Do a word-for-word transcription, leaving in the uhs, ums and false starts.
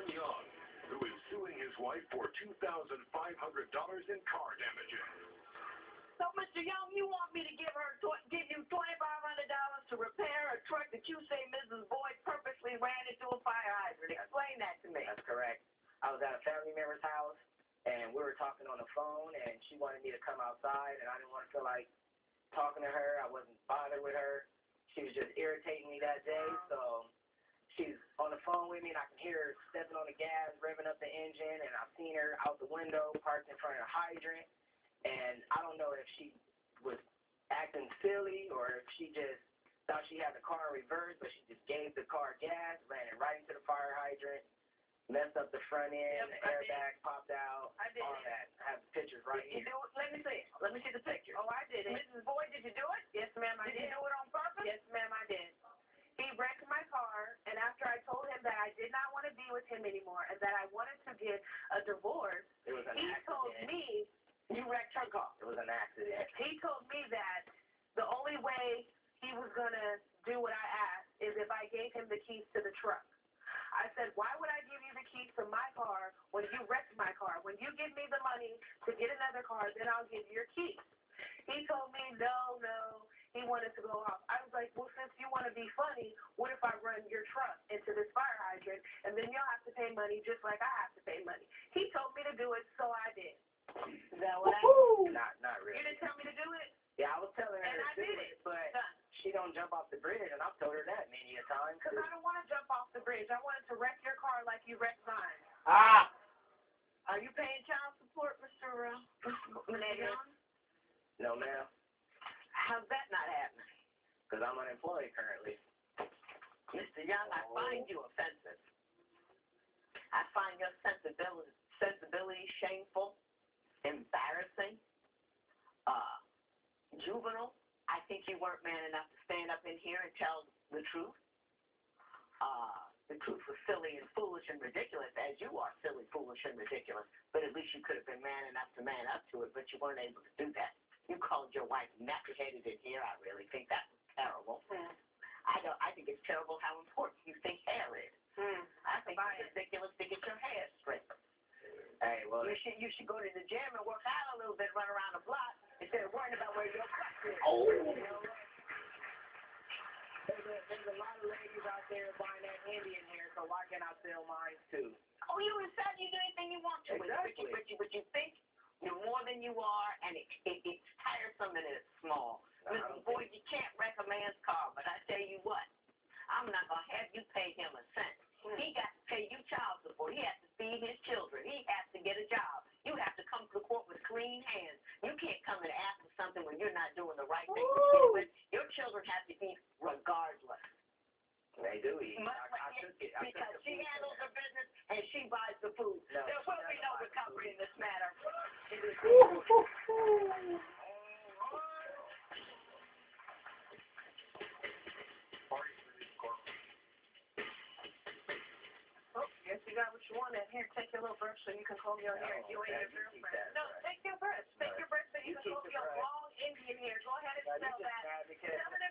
John Young, who is suing his wife for two thousand five hundred dollars in car damages. So, Mister Young, you want me to give her tw- give you twenty-five hundred dollars to repair a truck that you say Missus Boyd purposely ran into a fire hydrant? Explain that to me. That's correct. I was at a family member's house, and we were talking on the phone, and she wanted me to come outside, and I didn't want to feel like talking to her. I wasn't bothered with her. She was just irritating me that day, so she's on the phone with me, and I can hear her stepping on the gas, revving up the engine, and I've seen her out the window parked in front of the hydrant, and I don't know if she was acting silly or if she just thought she had the car reversed, but she just gave the car gas, ran it right into the fire hydrant, messed up the front end, Yep, the airbag popped out, I did all it. that. I have the pictures right Did you here. do it? Let me see it. Let me see the picture. Oh, I did it. Missus Boyd, did you do it? Yes, ma'am, I did. Did you do it on purpose? Yes, ma'am, I did. He wrecked my car, and after I told him that I did not want to be with him anymore and that I wanted to get a divorce, It was an he accident. told me, you wrecked her car. It was an accident. He told me that the only way he was going to do what I asked is if I gave him the keys to the truck. I said, why would I give you the keys to my car when you wrecked my car? When you give me the money to get another car, then I'll give you your keys. He told me, no, no. He wanted to go off. I was like, well, since you want to be funny, what if I run your truck into this fire hydrant, and then you'll have to pay money just like I have to pay money? He told me to do it, so I did. Is that what I did? Not, not really. You didn't tell me to do it? Yeah, I was telling her And to I do did it, it. but Done. she don't jump off the bridge, and I've told her that many a time. Because I don't want to jump off the bridge. I wanted to wreck your car like you wrecked mine. Ah! Are you paying child support, Mister Uh, Mister Young? No, ma'am, How's that not happening? because I'm unemployed currently. Mister Young, I find you offensive. I find your sensibility, sensibility shameful, embarrassing, uh, juvenile. I think you weren't man enough to stand up in here and tell the truth. Uh, the truth was silly and foolish and ridiculous, as you are silly, foolish, and ridiculous. But at least you could have been man enough to man up to it, but you weren't able to do that. You called your wife nappy-headed in here. I really think that was terrible. Mm. I don't. I think it's terrible how important you think hair is. Mm. I think it's ridiculous to get your hair straight. Hey, well, you should you should go to the gym and work out a little bit, run around the block instead of worrying about where your butt is. Oh. You know? There's a, there's a lot of ladies out there buying that Indian hair, so why can't I sell mine too? Oh, you inside, you do anything you want to. Exactly. But you, but you, but you think you're more than you are, and it, it, it's tiresome and it's small. No, I Mister don't Boyd, think- you can't wreck a man's car, but I tell you what, I'm not going to have you pay him a cent. Hmm. He got to pay you child support. He has to feed his children. He has to get a job. You have to come to the court with clean hands. You can't come and ask for something when you're not doing the right thing to begin with. Your children have to eat regardless. They do eat. Much I, I like- took it. I because took the she food handles from her business and she buys the food. No, there she will be doesn't no buy the recovery food. in this matter. It is Oh, guess you got what you wanted. Here, take your little brush so you can comb your hair. No, You ain't man, your you keep girlfriend. that No, brush. take your brush. Take No, your brush so you, you can keep comb the your brush. long Indian hair. Go ahead and Now, you sell just that. mad because Sell it